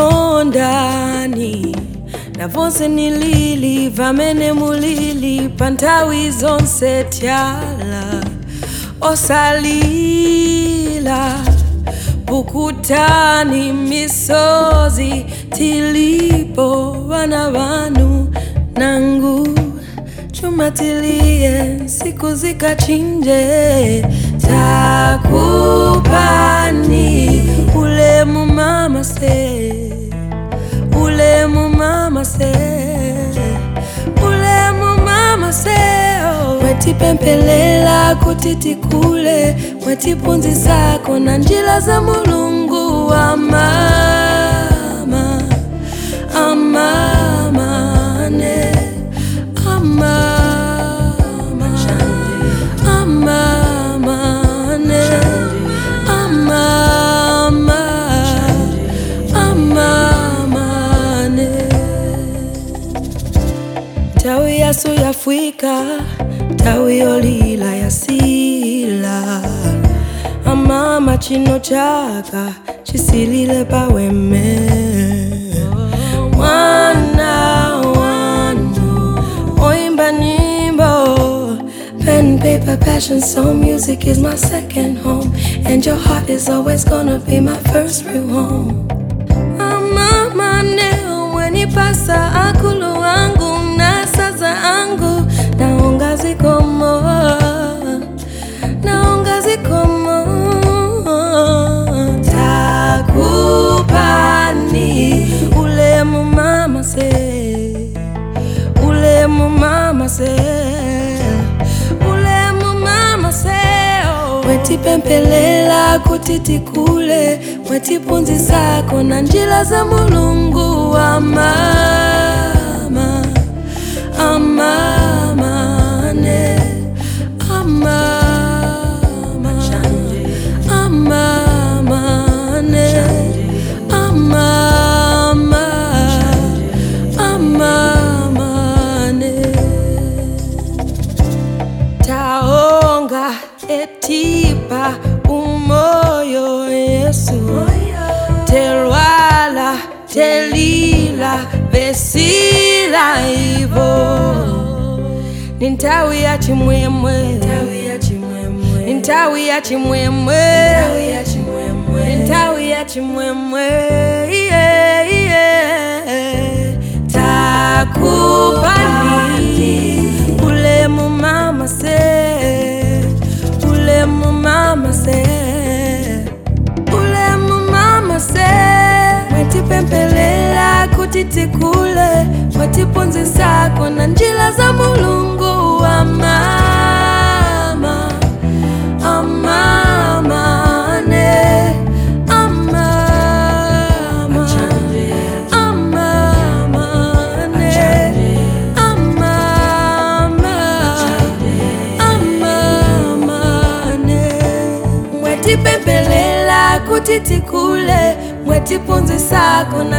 kukondani na vonse nilili vamene mulili pantawi zonse tyala osalila pukutani misozi tilipo vana vanu nangu chumatilie siku zikachinje takupani ulemu mama se ulemu mama se ulemu mama se mwetipempelela kutitikule mwetipunzi zako na njila za Mulungu wa mama amamane tawi yasu yafwika tawi olila yasila amama chino chaka chisilile paweme mwana wanu oimba nyimbo pen paper passion soul music is my second home and your heart is always gonna be my first real home amama neo mwenipasa akulu wangu nasaza angu naonga zikomo takupani ulemu mama se ulemu mama se ulemu mama se mwetipempelela kutitikule mwetipunzi zako na njila za Mulungu wa mama amamane taonga etipa umoyo Yesu telwala telila vesila ivo nintawi ya chimwemwe nintawi ya chimwemwe nintawi ya chimwemwe takupani ulemu mama se ulemu mama se ulemu mama se mwetipempelela kutitikule mwetipunzi zako na njila za Mulungu wa mama amamane mwetipempelela kutitikule mwetipunzi zako na